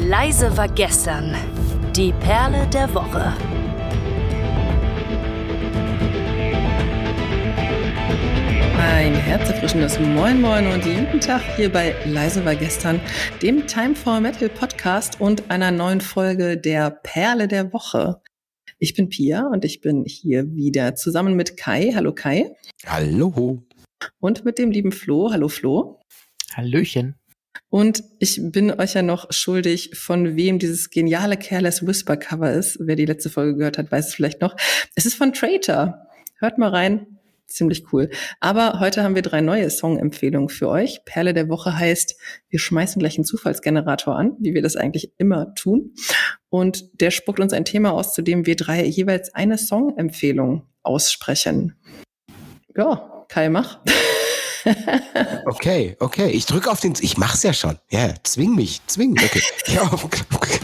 Leise war gestern. Die Perle der Woche. Ein herzerfrischendes Moin Moin und guten Tag hier bei Leise war gestern, dem Time for Metal Podcast und einer neuen Folge der Perle der Woche. Ich bin Pia und ich bin hier wieder zusammen mit Kai. Hallo Kai. Hallo. Und mit dem lieben Flo. Hallo Flo. Hallöchen. Und ich bin euch ja noch schuldig, von wem dieses geniale Careless Whisper Cover ist. Wer die letzte Folge gehört hat, weiß es vielleicht noch. Es ist von Traitor. Hört mal rein. Ziemlich cool. Aber heute haben wir 3 neue Song-Empfehlungen für euch. Perle der Woche heißt, wir schmeißen gleich einen Zufallsgenerator an, wie wir das eigentlich immer tun. Und der spuckt uns ein Thema aus, zu dem wir 3 jeweils eine Song-Empfehlung aussprechen. Ja, Kai, mach. Okay. Ich drücke auf den... Ich mach's ja schon. Ja, zwing mich. Okay. Ja, okay.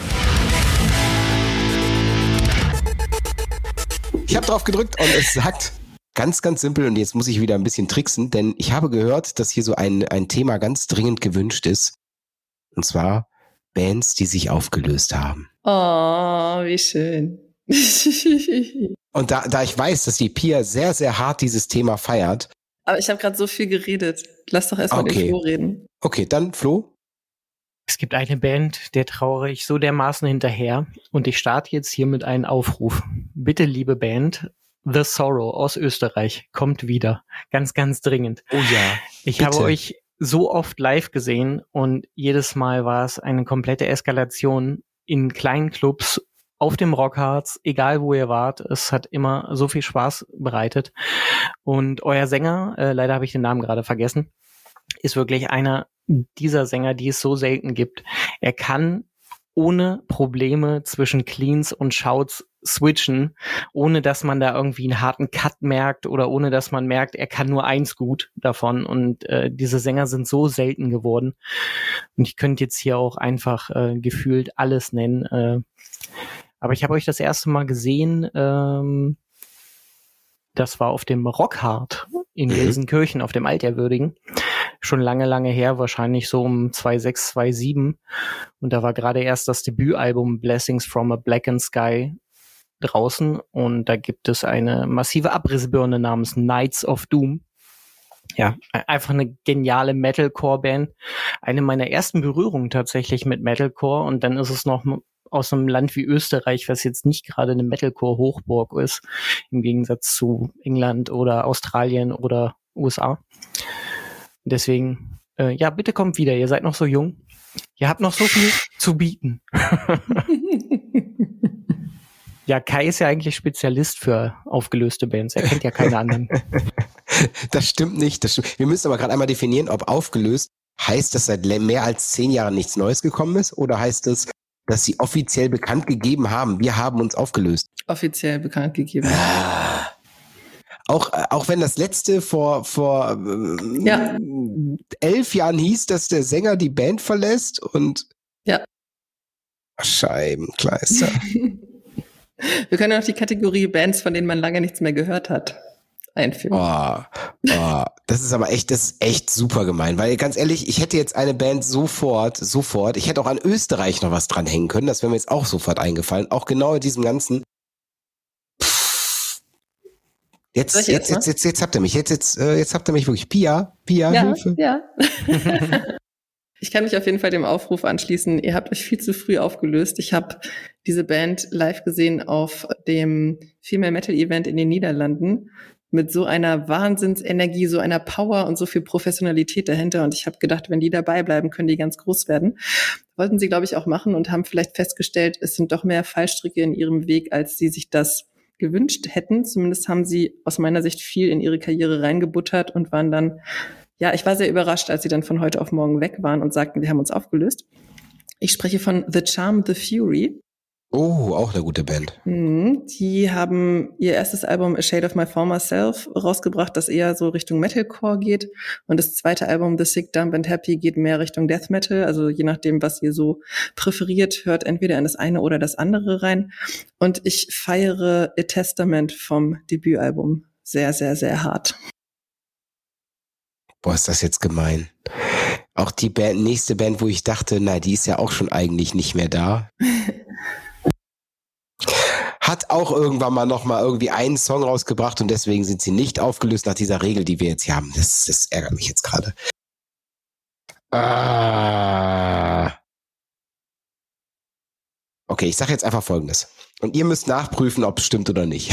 Ich habe drauf gedrückt und es sagt... Ganz, ganz simpel, und jetzt muss ich wieder ein bisschen tricksen, denn ich habe gehört, dass hier so ein Thema ganz dringend gewünscht ist. Und zwar Bands, die sich aufgelöst haben. Oh, wie schön. Und da ich weiß, dass die Pia sehr, sehr hart dieses Thema feiert. Aber ich habe gerade so viel geredet. Lass doch erstmal den Flo reden. Okay, dann Flo. Es gibt eine Band, der trauere ich so dermaßen hinterher. Und ich starte jetzt hier mit einem Aufruf. Bitte, liebe Band, The Sorrow aus Österreich kommt wieder. Ganz, ganz dringend. Oh ja. Ich habe euch so oft live gesehen und jedes Mal war es eine komplette Eskalation in kleinen Clubs, auf dem Rockharz, egal wo ihr wart. Es hat immer so viel Spaß bereitet. Und euer Sänger, leider habe ich den Namen gerade vergessen, ist wirklich einer dieser Sänger, die es so selten gibt. Er kann ohne Probleme zwischen Cleans und Shouts switchen, ohne dass man da irgendwie einen harten Cut merkt oder ohne dass man merkt, er kann nur eins gut davon. Und diese Sänger sind so selten geworden. Und ich könnte jetzt hier auch einfach gefühlt alles nennen. Aber ich habe euch das erste Mal gesehen, das war auf dem Rockhard in Gelsenkirchen, auf dem Altehrwürdigen. Schon lange, lange her, wahrscheinlich so um 2006, 2007. Und da war gerade erst das Debütalbum Blessings from a Blackened Sky draußen. Und da gibt es eine massive Abrissbirne namens Knights of Doom. Ja, einfach eine geniale Metalcore-Band. Eine meiner ersten Berührungen tatsächlich mit Metalcore. Und dann ist es noch aus einem Land wie Österreich, was jetzt nicht gerade eine Metalcore-Hochburg ist, im Gegensatz zu England oder Australien oder USA. Deswegen, ja, bitte kommt wieder. Ihr seid noch so jung. Ihr habt noch so viel zu bieten. Ja, Kai ist ja eigentlich Spezialist für aufgelöste Bands. Er kennt ja keine anderen. Das stimmt nicht. Wir müssen aber gerade einmal definieren, ob aufgelöst heißt, dass seit mehr als 10 Jahren nichts Neues gekommen ist, oder heißt es, dass sie offiziell bekannt gegeben haben, wir haben uns aufgelöst? Offiziell bekannt gegeben. Auch wenn das letzte vor 11 Jahren hieß, dass der Sänger die Band verlässt und ja. Scheibenkleister. Wir können auch die Kategorie Bands, von denen man lange nichts mehr gehört hat, einführen. Das ist echt super gemein, weil ganz ehrlich, ich hätte jetzt eine Band sofort, ich hätte auch an Österreich noch was dranhängen können, das wäre mir jetzt auch sofort eingefallen, auch genau in diesem ganzen. Jetzt habt ihr mich. Jetzt habt ihr mich wirklich. Pia, ja, Hilfe. Ja. Ich kann mich auf jeden Fall dem Aufruf anschließen. Ihr habt euch viel zu früh aufgelöst. Ich habe diese Band live gesehen auf dem Female Metal Event in den Niederlanden mit so einer Wahnsinnsenergie, so einer Power und so viel Professionalität dahinter. Und ich habe gedacht, wenn die dabei bleiben, können die ganz groß werden. Wollten sie, glaube ich, auch machen und haben vielleicht festgestellt, es sind doch mehr Fallstricke in ihrem Weg, als sie sich das gewünscht hätten. Zumindest haben sie aus meiner Sicht viel in ihre Karriere reingebuttert und waren dann, ja, ich war sehr überrascht, als sie dann von heute auf morgen weg waren und sagten, wir haben uns aufgelöst. Ich spreche von The Charm, The Fury. Oh, auch eine gute Band. Die haben ihr erstes Album A Shade of My Former Self rausgebracht, das eher so Richtung Metalcore geht. Und das zweite Album The Sick, Dumb and Happy geht mehr Richtung Death Metal. Also je nachdem, was ihr so präferiert, hört entweder in das eine oder das andere rein. Und ich feiere A Testament vom Debütalbum sehr, sehr, sehr hart. Boah, ist das jetzt gemein. Auch die nächste Band, wo ich dachte, na, die ist ja auch schon eigentlich nicht mehr da. Hat auch irgendwann mal noch mal irgendwie einen Song rausgebracht und deswegen sind sie nicht aufgelöst nach dieser Regel, die wir jetzt hier haben. Das ärgert mich jetzt gerade. Okay, ich sage jetzt einfach Folgendes. Und ihr müsst nachprüfen, ob es stimmt oder nicht.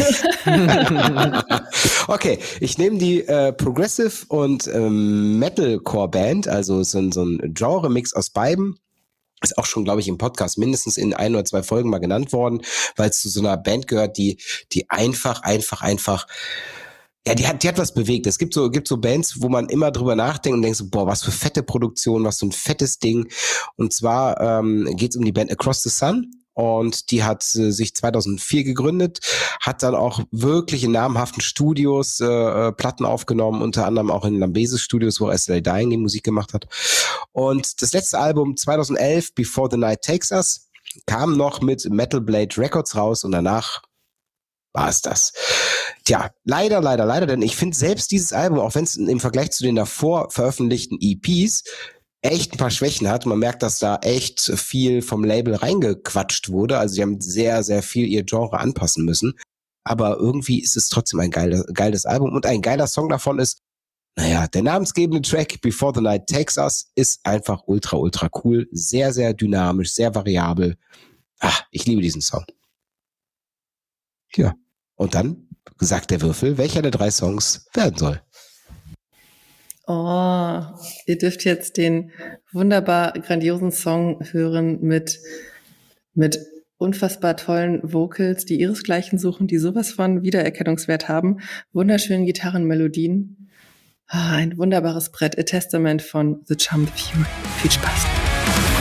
Okay, ich nehme die Progressive und Metalcore-Band, also so ein Genre-Mix aus beiden. Ist auch schon, glaube ich, im Podcast mindestens in 1 oder 2 Folgen mal genannt worden, weil es zu so einer Band gehört, die einfach, ja, die hat was bewegt. Es gibt so Bands, wo man immer drüber nachdenkt und denkt so, boah, was für fette Produktion, was für ein fettes Ding. Und zwar geht es um die Band Across the Sun. Und die hat sich 2004 gegründet, hat dann auch wirklich in namhaften Studios Platten aufgenommen, unter anderem auch in Lambesis Studios, wo SLA Dying die Musik gemacht hat. Und das letzte Album 2011, Before the Night Takes Us, kam noch mit Metal Blade Records raus und danach war es das. Tja, leider, denn ich finde selbst dieses Album, auch wenn es im Vergleich zu den davor veröffentlichten EPs echt ein paar Schwächen hat. Man merkt, dass da echt viel vom Label reingequatscht wurde. Also die haben sehr, sehr viel ihr Genre anpassen müssen. Aber irgendwie ist es trotzdem ein geiles Album. Und ein geiler Song davon ist, naja, der namensgebende Track Before the Night Takes Us ist einfach ultra, ultra cool. Sehr, sehr dynamisch, sehr variabel. Ich liebe diesen Song. Ja, und dann sagt der Würfel, welcher der 3 Songs werden soll. Oh, ihr dürft jetzt den wunderbar grandiosen Song hören mit unfassbar tollen Vocals, die ihresgleichen suchen, die sowas von Wiedererkennungswert haben, wunderschönen Gitarrenmelodien. Ein wunderbares Brett, A Testament von The Charm of You. Viel Spaß.